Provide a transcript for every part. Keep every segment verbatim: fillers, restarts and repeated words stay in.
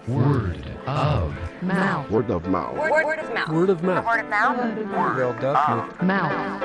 Word of mouth. Word of mouth. Word, word of mouth. Word of mouth. Word of mouth. Word of mouth. Mouth.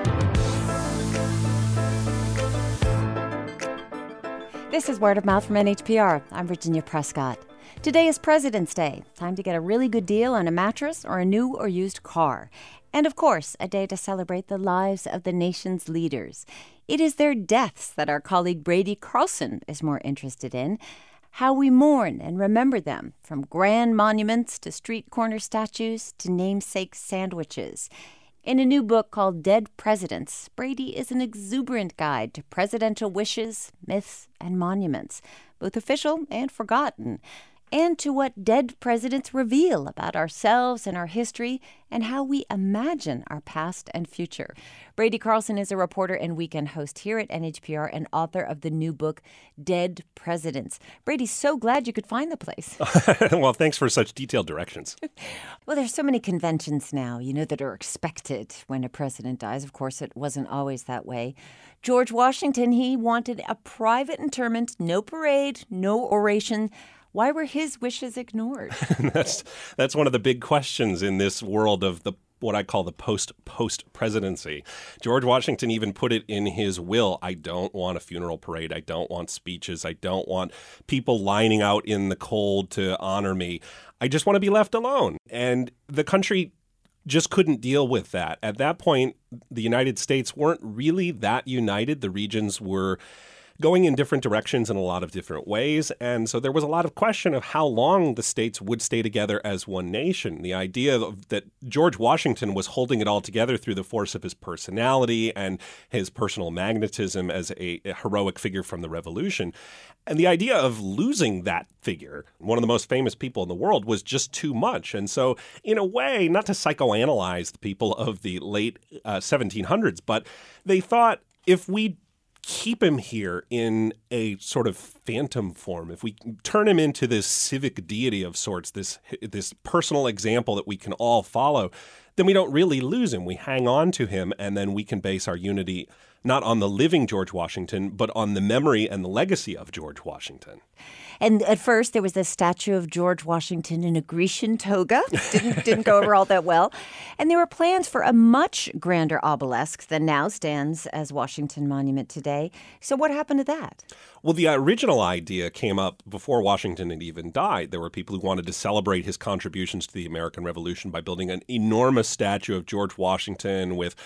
This is Word of Mouth from N H P R. I'm Virginia Prescott. Today is President's Day. Time to get a really good deal on a mattress or a new or used car. And of course, a day to celebrate the lives of the nation's leaders. It is their deaths that our colleague Brady Carlson is more interested in. How we mourn and remember them, from grand monuments to street corner statues to namesake sandwiches. In a new book called Dead Presidents, Brady is an exuberant guide to presidential wishes, myths, and monuments, both official and forgotten, and to what dead presidents reveal about ourselves and our history and how we imagine our past and future. Brady Carlson is a reporter and weekend host here at N H P R and author of the new book, Dead Presidents. Brady, so glad you could find the place. Well, thanks for such detailed directions. Well, there's so many conventions now, you know, that are expected when a president dies. Of course, it wasn't always that way. George Washington, he wanted a private interment, no parade, no oration. Why were his wishes ignored? that's that's one of the big questions in this world of the what I call the post-post presidency. George Washington even put it in his will. I don't want a funeral parade. I don't want speeches. I don't want people lining out in the cold to honor me. I just want to be left alone. And the country just couldn't deal with that. At that point, the United States weren't really that united. The regions were going in different directions in a lot of different ways. And so there was a lot of question of how long the states would stay together as one nation. The idea of, that George Washington was holding it all together through the force of his personality and his personal magnetism as a, a heroic figure from the Revolution. And the idea of losing that figure, one of the most famous people in the world, was just too much. And so in a way, not to psychoanalyze the people of the late uh, seventeen hundreds, but they thought if we keep him here in a sort of phantom form, if we turn him into this civic deity of sorts, this this personal example that we can all follow, then we don't really lose him. We hang on to him, and then we can base our unity not on the living George Washington, but on the memory and the legacy of George Washington. And at first, there was a statue of George Washington in a Grecian toga. Didn't, didn't go over all that well. And there were plans for a much grander obelisk than now stands as Washington Monument today. So what happened to that? Well, the original idea came up before Washington had even died. There were people who wanted to celebrate his contributions to the American Revolution by building an enormous statue of George Washington with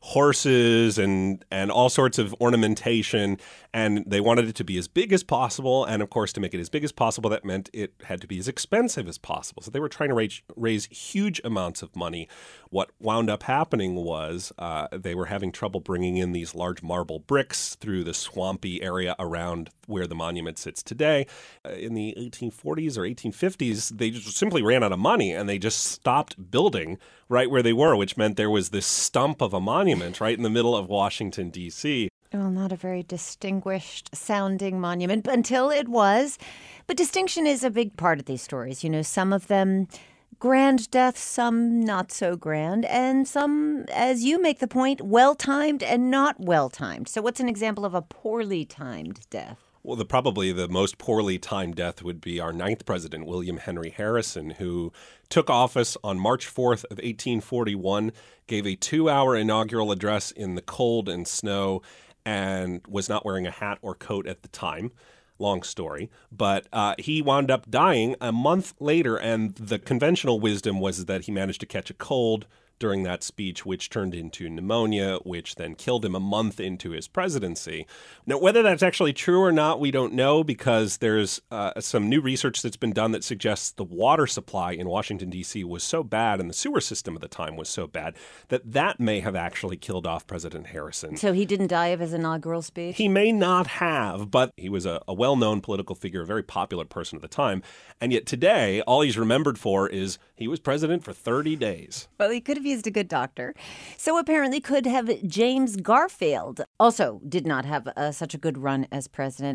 horses and and all sorts of ornamentation, and they wanted it to be as big as possible. And of course, to make it as big as possible, that meant it had to be as expensive as possible. So they were trying to raise, raise huge amounts of money. What wound up happening was uh, they were having trouble bringing in these large marble bricks through the swampy area around where the monument sits today. Uh, in the eighteen forties or eighteen fifties, they just simply ran out of money, and they just stopped building right where they were, which meant there was this stump of a monument right in the middle of Washington, D C Well, not a very distinguished sounding monument, but until it was. But distinction is a big part of these stories. You know, some of them grand deaths, some not so grand, and some, as you make the point, well-timed and not well-timed. So what's an example of a poorly timed death? Well, the, probably the most poorly timed death would be our ninth president, William Henry Harrison, who took office on March fourth of eighteen forty-one, gave a two-hour inaugural address in the cold and snow, and was not wearing a hat or coat at the time. Long story. But uh, he wound up dying a month later, and the conventional wisdom was that he managed to catch a cold during that speech, which turned into pneumonia, which then killed him a month into his presidency. Now, whether that's actually true or not, we don't know, because there's uh, some new research that's been done that suggests the water supply in Washington, D C was so bad, and the sewer system at the time was so bad, that that may have actually killed off President Harrison. So he didn't die of his inaugural speech? He may not have, but he was a, a well-known political figure, a very popular person at the time. And yet today, all he's remembered for is he was president for thirty days. Well, he could have used a good doctor. So apparently could have James Garfield. Also did not have uh, such a good run as president.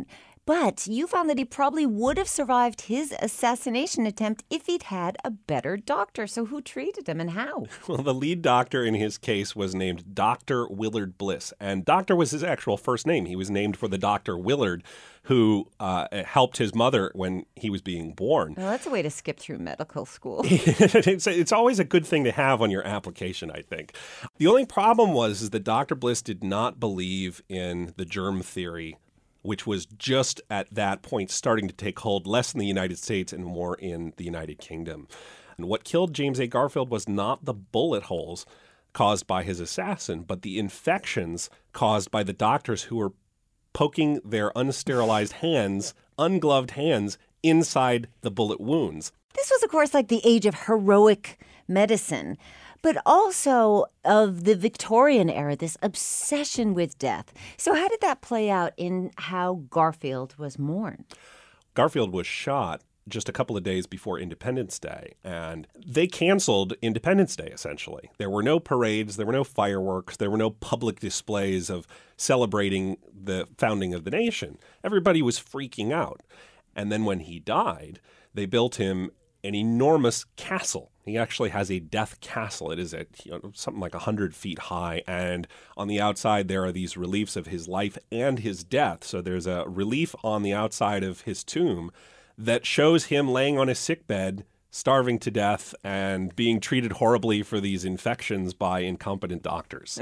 But you found that he probably would have survived his assassination attempt if he'd had a better doctor. So who treated him and how? Well, the lead doctor in his case was named Doctor Willard Bliss. And Doctor was his actual first name. He was named for the Doctor Willard who uh, helped his mother when he was being born. Well, that's a way to skip through medical school. it's, it's always a good thing to have on your application, I think. The only problem was is that Doctor Bliss did not believe in the germ theory, which was just at that point starting to take hold, less in the United States and more in the United Kingdom. And what killed James A. Garfield was not the bullet holes caused by his assassin, but the infections caused by the doctors who were poking their unsterilized hands, ungloved hands, inside the bullet wounds. This was, of course, like the age of heroic medicine, but also of the Victorian era, this obsession with death. So how did that play out in how Garfield was mourned? Garfield was shot just a couple of days before Independence Day, and they canceled Independence Day, essentially. There were no parades, there were no fireworks, there were no public displays of celebrating the founding of the nation. Everybody was freaking out. And then when he died, they built him an enormous castle. He actually has a death castle. It is at you know, something like one hundred feet high, and on the outside there are these reliefs of his life and his death. So there's a relief on the outside of his tomb that shows him laying on his sickbed, starving to death and being treated horribly for these infections by incompetent doctors.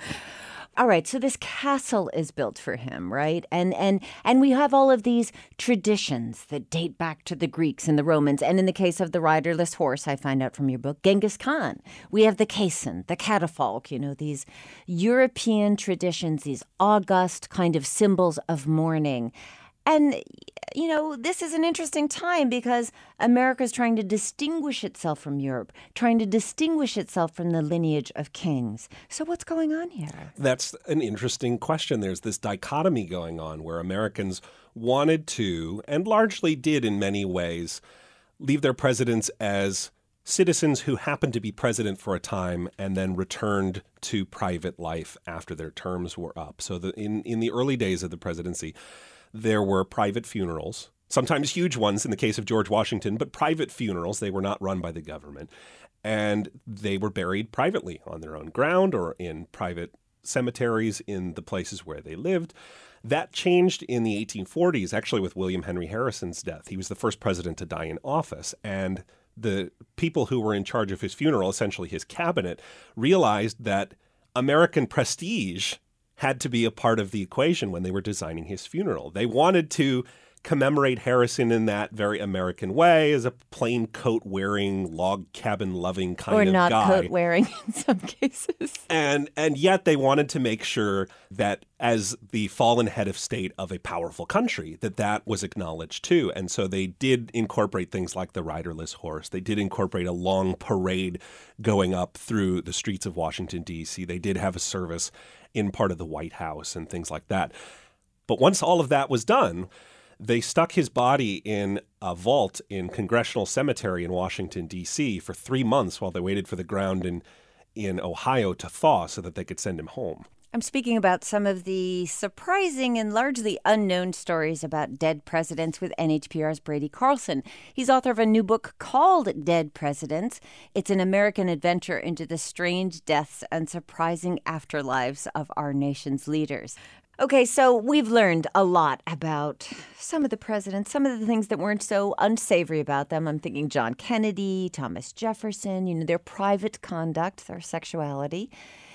All right, so this castle is built for him, right? And and and we have all of these traditions that date back to the Greeks and the Romans. And in the case of the riderless horse, I find out from your book, Genghis Khan. We have the caisson, the catafalque, you know, these European traditions, these august kind of symbols of mourning. And, you know, this is an interesting time because America is trying to distinguish itself from Europe, trying to distinguish itself from the lineage of kings. So what's going on here? That's an interesting question. There's this dichotomy going on where Americans wanted to, and largely did in many ways, leave their presidents as citizens who happened to be president for a time and then returned to private life after their terms were up. So the, in, in the early days of the presidency, there were private funerals, sometimes huge ones in the case of George Washington, but private funerals. They were not run by the government. And they were buried privately on their own ground or in private cemeteries in the places where they lived. That changed in the eighteen forties, actually with William Henry Harrison's death. He was the first president to die in office. And the people who were in charge of his funeral, essentially his cabinet, realized that American prestige had to be a part of the equation when they were designing his funeral. They wanted to commemorate Harrison in that very American way, as a plain coat-wearing, log cabin-loving kind or of not guy. coat-wearing in some cases. And and yet they wanted to make sure that as the fallen head of state of a powerful country, that that was acknowledged too. And so they did incorporate things like the riderless horse. They did incorporate a long parade going up through the streets of Washington, D C. They did have a service in part of the White House and things like that. But once all of that was done, they stuck his body in a vault in Congressional Cemetery in Washington, D C for three months while they waited for the ground in, in Ohio to thaw so that they could send him home. I'm speaking about some of the surprising and largely unknown stories about dead presidents with N H P R's Brady Carlson. He's author of a new book called Dead Presidents. It's an American adventure into the strange deaths and surprising afterlives of our nation's leaders. Okay, so we've learned a lot about some of the presidents, some of the things that weren't so unsavory about them. I'm thinking John Kennedy, Thomas Jefferson, you know, their private conduct, their sexuality.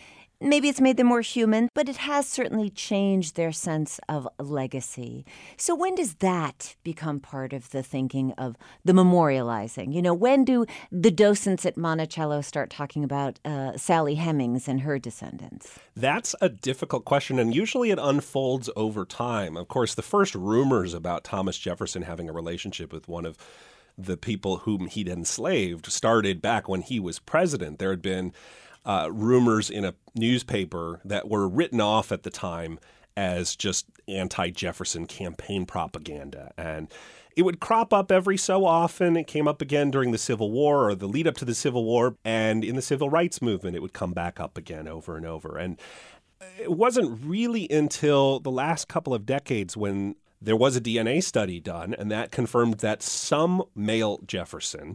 Maybe it's made them more human, but it has certainly changed their sense of legacy. So when does that become part of the thinking of the memorializing? You know, when do the docents at Monticello start talking about uh, Sally Hemings and her descendants? That's a difficult question, and usually it unfolds over time. Of course, the first rumors about Thomas Jefferson having a relationship with one of the people whom he'd enslaved started back when he was president. There had been Uh, rumors in a newspaper that were written off at the time as just anti-Jefferson campaign propaganda. And it would crop up every so often. It came up again during the Civil War or the lead up to the Civil War. And in the Civil Rights Movement, it would come back up again over and over. And it wasn't really until the last couple of decades when there was a D N A study done, and that confirmed that some male Jefferson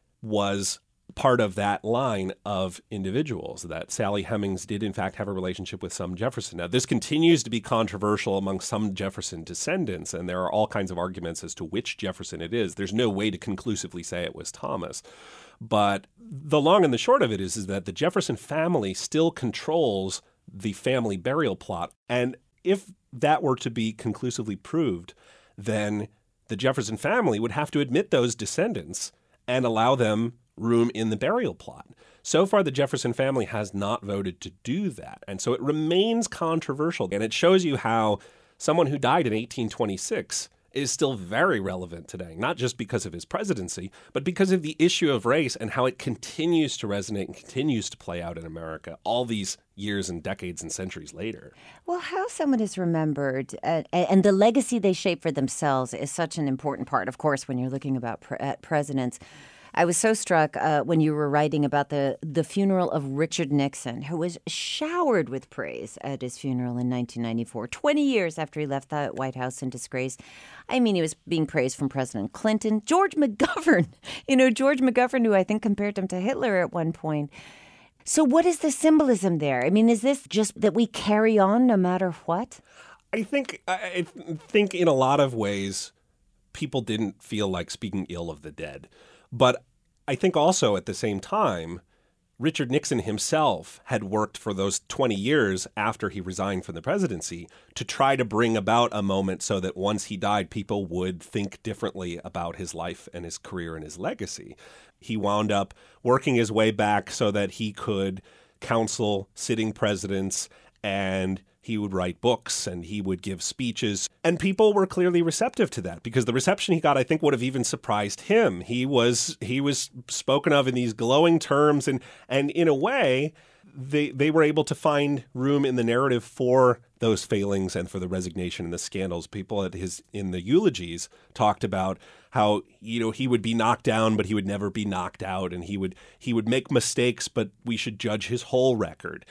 was part of that line of individuals, that Sally Hemings did in fact have a relationship with some Jefferson. Now, this continues to be controversial among some Jefferson descendants, and there are all kinds of arguments as to which Jefferson it is. There's no way to conclusively say it was Thomas. But the long and the short of it is, is that the Jefferson family still controls the family burial plot. And if that were to be conclusively proved, then the Jefferson family would have to admit those descendants and allow them room in the burial plot. So far, the Jefferson family has not voted to do that. And so it remains controversial. And it shows you how someone who died in eighteen twenty-six is still very relevant today, not just because of his presidency, but because of the issue of race and how it continues to resonate and continues to play out in America all these years and decades and centuries later. Well, how someone is remembered uh, and the legacy they shape for themselves is such an important part, of course, when you're looking about pre- at presidents. I was so struck uh, when you were writing about the, the funeral of Richard Nixon, who was showered with praise at his funeral in nineteen ninety-four, twenty years after he left the White House in disgrace. I mean, he was being praised from President Clinton, George McGovern, you know, George McGovern, who I think compared him to Hitler at one point. So what is the symbolism there? I mean, is this just that we carry on no matter what? I think I think in a lot of ways, people didn't feel like speaking ill of the dead. But I think also at the same time, Richard Nixon himself had worked for those twenty years after he resigned from the presidency to try to bring about a moment so that once he died, people would think differently about his life and his career and his legacy. He wound up working his way back so that he could counsel sitting presidents, and he would write books and he would give speeches. And people were clearly receptive to that because the reception he got, I think, would have even surprised him. He was he was spoken of in these glowing terms. And, and in a way, they they were able to find room in the narrative for those failings and for the resignation and the scandals. People at his in the eulogies talked about how, you know, he would be knocked down, but he would never be knocked out. And he would he would make mistakes, but we should judge his whole record.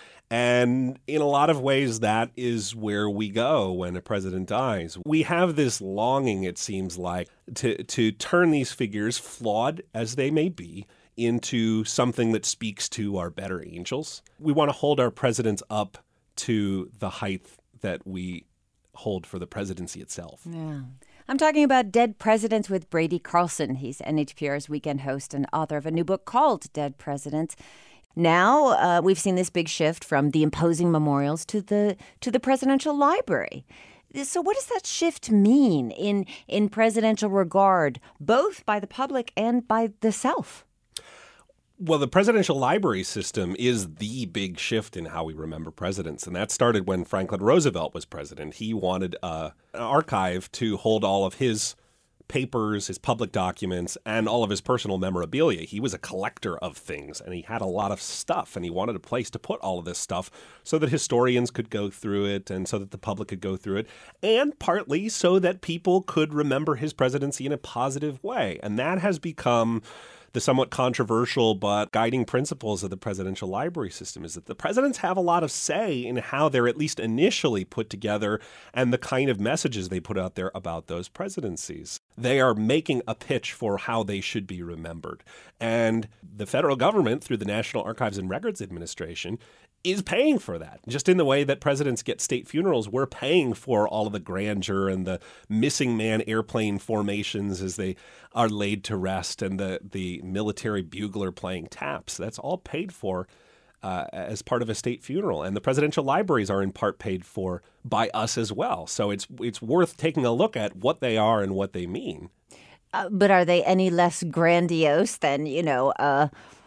And in a lot of ways, that is where we go when a president dies. We have this longing, it seems like, to to turn these figures, flawed as they may be, into something that speaks to our better angels. We want to hold our presidents up to the height that we hold for the presidency itself. Yeah. I'm talking about Dead Presidents with Brady Carlson. He's N H P R's weekend host and author of a new book called Dead Presidents. Now uh, we've seen this big shift from the imposing memorials to the to the presidential library. So what does that shift mean in, in presidential regard, both by the public and by the self? Well, the presidential library system is the big shift in how we remember presidents. And that started when Franklin Roosevelt was president. He wanted uh, an archive to hold all of his papers, his public documents, and all of his personal memorabilia. He was a collector of things, and he had a lot of stuff, and he wanted a place to put all of this stuff so that historians could go through it and so that the public could go through it, and partly so that people could remember his presidency in a positive way. And that has become the somewhat controversial but guiding principles of the presidential library system, is that the presidents have a lot of say in how they're at least initially put together and the kind of messages they put out there about those presidencies. They are making a pitch for how they should be remembered. And the federal government, through the National Archives and Records Administration, is paying for that. Just in the way that presidents get state funerals, we're paying for all of the grandeur and the missing man airplane formations as they are laid to rest and the, the military bugler playing taps. That's all paid for uh, as part of a state funeral. And the presidential libraries are in part paid for by us as well. So it's it's worth taking a look at what they are and what they mean. Uh, but are they any less grandiose than, you know, uh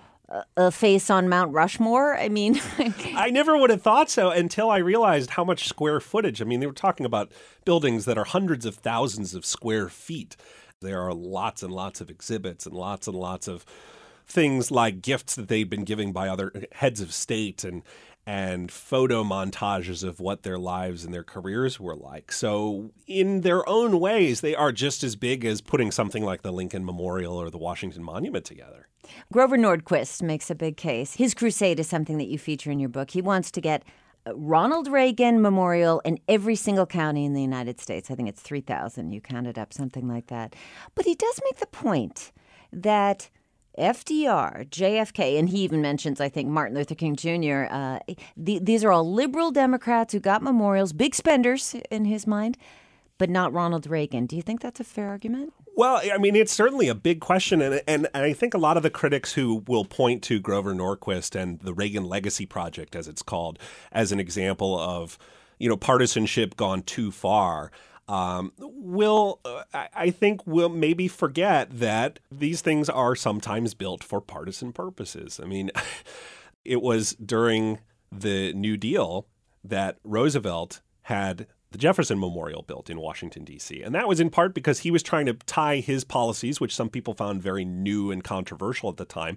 a face on Mount Rushmore? I mean, I never would have thought so until I realized how much square footage. I mean, they were talking about buildings that are hundreds of thousands of square feet. There are lots and lots of exhibits and lots and lots of things like gifts that they've been giving by other heads of state and and photo montages of what their lives and their careers were like. So in their own ways, they are just as big as putting something like the Lincoln Memorial or the Washington Monument together. Grover Nordquist makes a big case. His crusade is something that you feature in your book. He wants to get Ronald Reagan Memorial in every single county in the United States. I think it's three thousand. You counted up something like that. But he does make the point that F D R, J F K, and he even mentions, I think, Martin Luther King Junior, uh, the, these are all liberal Democrats who got memorials, big spenders in his mind, but not Ronald Reagan. Do you think that's a fair argument? Well, I mean, it's certainly a big question, and, and and I think a lot of the critics who will point to Grover Norquist and the Reagan Legacy Project, as it's called, as an example of, you know, partisanship gone too far, um, will, uh, I think, will maybe forget that these things are sometimes built for partisan purposes. I mean, it was during the New Deal that Roosevelt had the Jefferson Memorial built in Washington, D C. And that was in part because he was trying to tie his policies, which some people found very new and controversial at the time,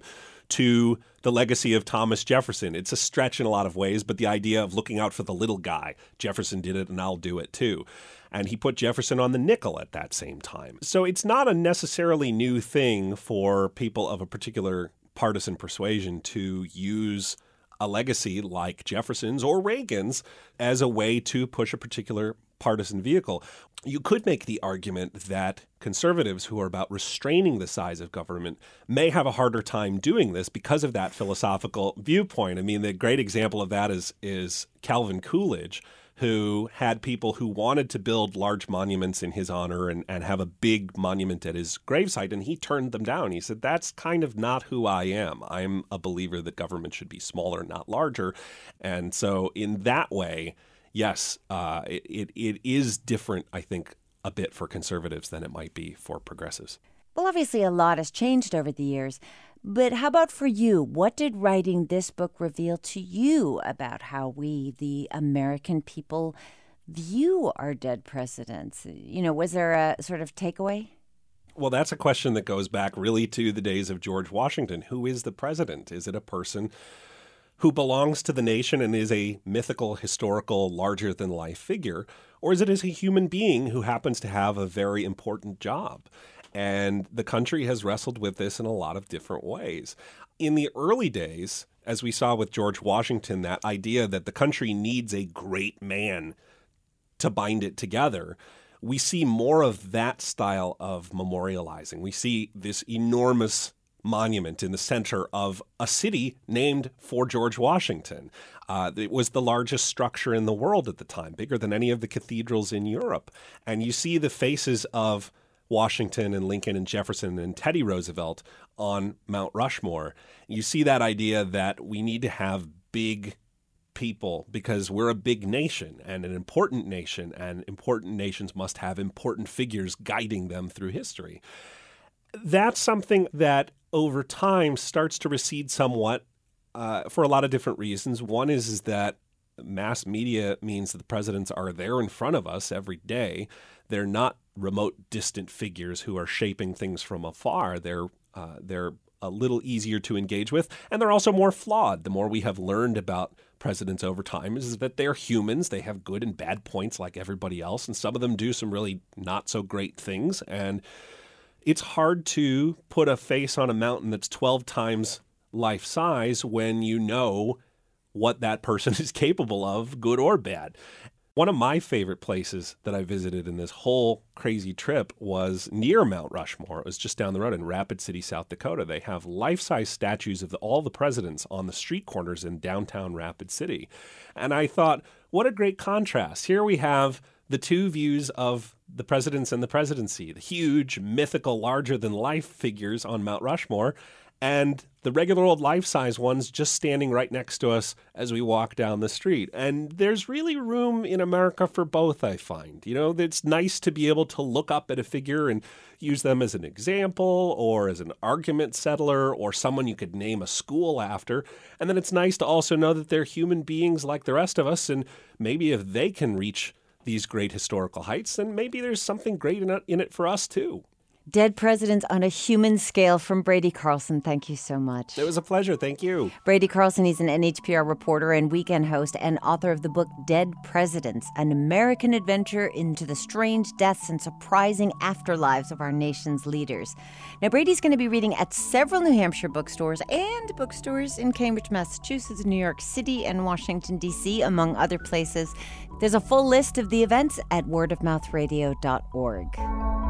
to the legacy of Thomas Jefferson. It's a stretch in a lot of ways, but the idea of looking out for the little guy, Jefferson did it and I'll do it too. And he put Jefferson on the nickel at that same time. So it's not a necessarily new thing for people of a particular partisan persuasion to use a legacy like Jefferson's or Reagan's as a way to push a particular partisan vehicle. You could make the argument that conservatives who are about restraining the size of government may have a harder time doing this because of that philosophical viewpoint. I mean, the great example of that is is Calvin Coolidge, who had people who wanted to build large monuments in his honor and, and have a big monument at his gravesite, and he turned them down. He said, that's kind of not who I am. I'm a believer that government should be smaller, not larger. And so in that way, yes, uh, it, it is different, I think, a bit for conservatives than it might be for progressives. Well, obviously a lot has changed over the years. But how about for you? What did writing this book reveal to you about how we, the American people, view our dead presidents? You know, was there a sort of takeaway? Well, that's a question that goes back really to the days of George Washington. Who is the president? Is it a person who belongs to the nation and is a mythical, historical, larger-than-life figure? Or is it as a human being who happens to have a very important job? And the country has wrestled with this in a lot of different ways. In the early days, as we saw with George Washington, that idea that the country needs a great man to bind it together, we see more of that style of memorializing. We see this enormous monument in the center of a city named for George Washington. Uh, it was the largest structure in the world at the time, bigger than any of the cathedrals in Europe. And you see the faces of Washington and Lincoln and Jefferson and Teddy Roosevelt on Mount Rushmore. You see that idea that we need to have big people because we're a big nation and an important nation, and important nations must have important figures guiding them through history. That's something that over time starts to recede somewhat uh, for a lot of different reasons. One is, is that mass media means that the presidents are there in front of us every day. They're not remote, distant figures who are shaping things from afar. They're uh, they're a little easier to engage with, and they're also more flawed. The more we have learned about presidents over time is that they're humans. They have good and bad points like everybody else, and some of them do some really not so great things. And it's hard to put a face on a mountain that's twelve times life size when you know what that person is capable of, good or bad. One of my favorite places that I visited in this whole crazy trip was near Mount Rushmore. It was just down the road in Rapid City, South Dakota. They have life-size statues of the, all the presidents on the street corners in downtown Rapid City. And I thought, what a great contrast. Here we have the two views of the presidents and the presidency, the huge, mythical, larger-than-life figures on Mount Rushmore, and the regular old life-size ones just standing right next to us as we walk down the street. And there's really room in America for both, I find. You know, it's nice to be able to look up at a figure and use them as an example or as an argument settler or someone you could name a school after. And then it's nice to also know that they're human beings like the rest of us, and maybe if they can reach these great historical heights, then maybe there's something great in it, in it for us too. Dead Presidents on a Human Scale from Brady Carlson. Thank you so much. It was a pleasure. Thank you. Brady Carlson, he's an N H P R reporter and weekend host and author of the book Dead Presidents, an American adventure into the strange deaths and surprising afterlives of our nation's leaders. Now, Brady's going to be reading at several New Hampshire bookstores and bookstores in Cambridge, Massachusetts, New York City, and Washington, D C, among other places. There's a full list of the events at word of mouth radio dot org.